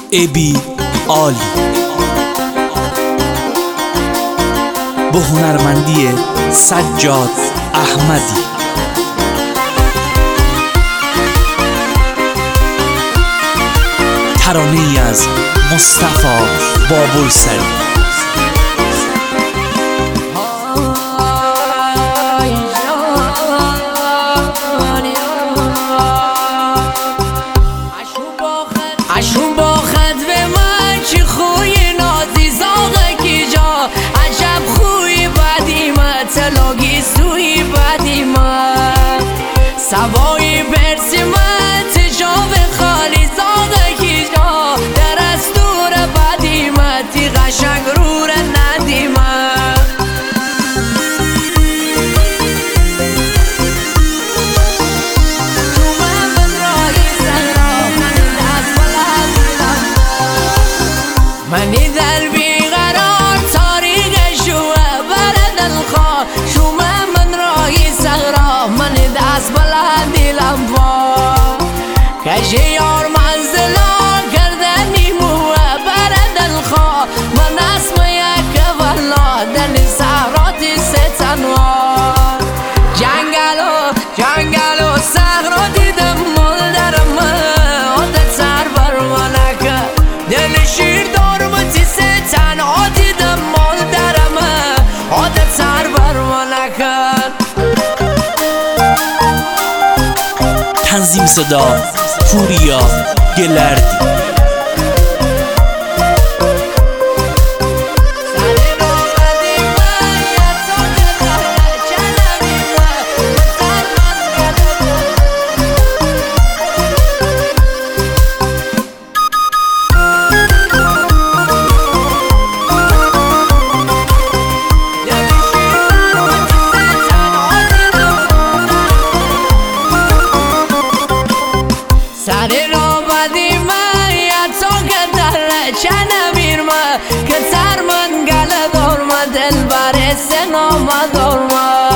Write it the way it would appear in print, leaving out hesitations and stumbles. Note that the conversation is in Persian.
ابی عالی با هنرمندی سجاد احمدی. ترانه‌ای از مصطفی بابلسری. اشون با خد به من چی خوی نازی زاغه کی جا عجب خوی بدی من تلاگی سوی بدی من سوای برسی من تجاب خالی زاغه کی جا در از دور بدی من تی قشنگ رور ندی من منی در بیقرار تاریک شوه برد الخواه شومه من راهی سغرا منی دست بلندی لنفا کشی یار منزلا کردنی موه برد الخواه من اسم یک والله دل سهراتی ستنوار جنگلو سهرا دیدم مال درمه عادت سر بر منکه دل شیر تنها دیدم مال درمه عادت سر بر من نکرد. تنظیم صدا پوریا گلردی. سری را بدی من یا تو که در چنمیر من که سر من گل دارم دل بر سنام دارم